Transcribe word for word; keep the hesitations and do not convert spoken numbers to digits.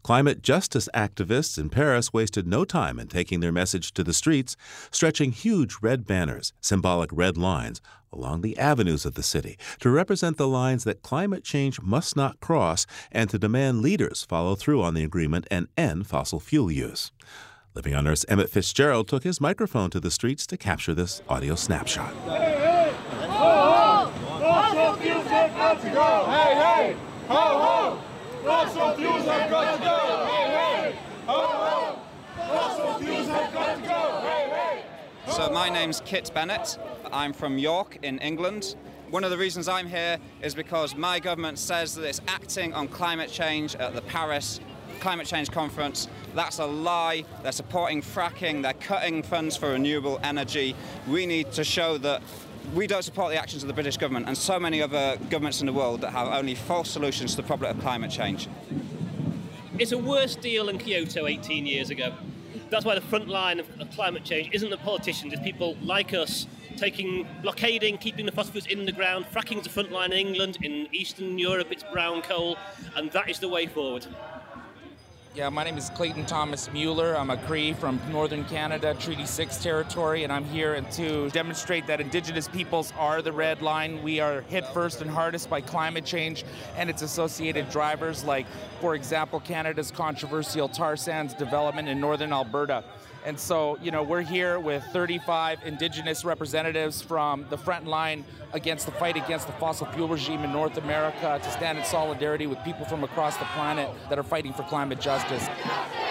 Climate justice activists in Paris wasted no time in taking their message to the streets, stretching huge red banners, symbolic red lines, along the avenues of the city to represent the lines that climate change must not cross and to demand leaders follow through on the agreement and end fossil fuel use. Living on Earth's Emmett Fitzgerald took his microphone to the streets to capture this audio snapshot. Hey, hey! Ho, ho! Fossil fuels have got to go! Hey, hey! Ho, ho! Fossil fuels have got to go! Hey, hey! Ho, ho! Fossil fuels have got to go! Hey, hey! So my name's Kit Bennett. I'm from York in England. One of the reasons I'm here is because my government says that it's acting on climate change at the Paris Climate Change Conference. That's a lie. They're supporting fracking. They're cutting funds for renewable energy. We need to show that we don't support the actions of the British government and so many other governments in the world that have only false solutions to the problem of climate change. It's a worse deal than Kyoto eighteen years ago. That's why the front line of, of climate change isn't the politicians, it's people like us taking, blockading, keeping the fossil fuels in the ground. Fracking's the front line in England. In Eastern Europe, it's brown coal, and that is the way forward. Yeah, my name is Clayton Thomas Mueller. I'm a Cree from Northern Canada, Treaty six territory, and I'm here to demonstrate that Indigenous peoples are the red line. We are hit first and hardest by climate change and its associated drivers, like, for example, Canada's controversial tar sands development in northern Alberta. And so, you know, we're here with thirty-five Indigenous representatives from the front line against the fight against the fossil fuel regime in North America to stand in solidarity with people from across the planet that are fighting for climate justice.